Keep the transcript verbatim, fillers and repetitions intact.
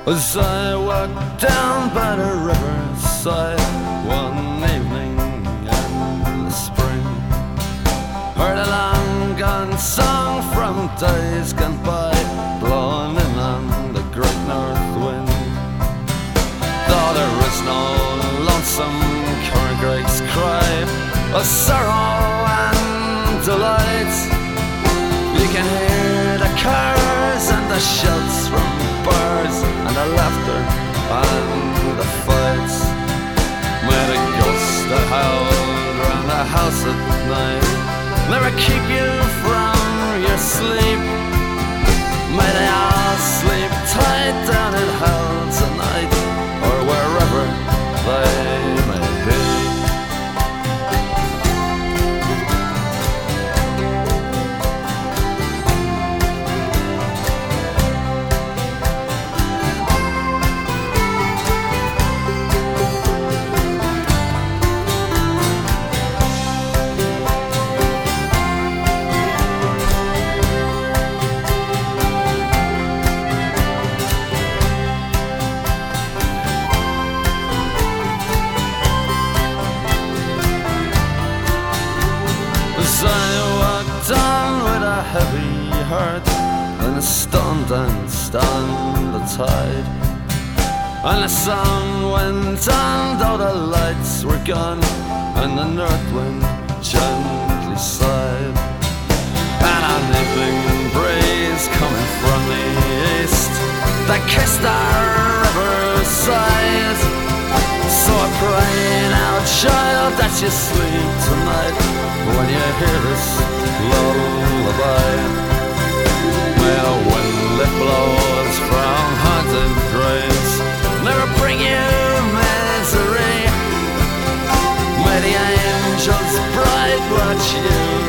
As I walked down by the riverside one evening in the spring, heard a long gone song from days gone by, blowing in on the great north wind. Though there is no lonesome current Greg's cry of sorrow and delight, you can hear the cars and the shouts from bars and the laughter and the fights. May the ghosts that howled round the house at night never keep you from your sleep. May they all sleep tight down in hell tonight, or wherever they may be. As I walked on with a heavy heart, and a stone danced on the tide, and the sun went on though the lights were gone, and the north wind gently sighed, and an evening breeze coming from the east that kissed our riverside. So I pray now, child, that you sleep tonight when you hear this lullaby. May a wind that blows from haunted graves never bring you misery. May the angels bright watch you